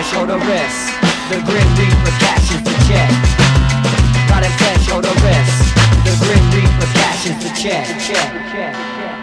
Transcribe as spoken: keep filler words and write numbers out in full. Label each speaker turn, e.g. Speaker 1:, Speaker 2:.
Speaker 1: threshold of risk. The grim reaper cashes the check. Got a threshold of risk. The grim reaper cashes the check. check, check, check.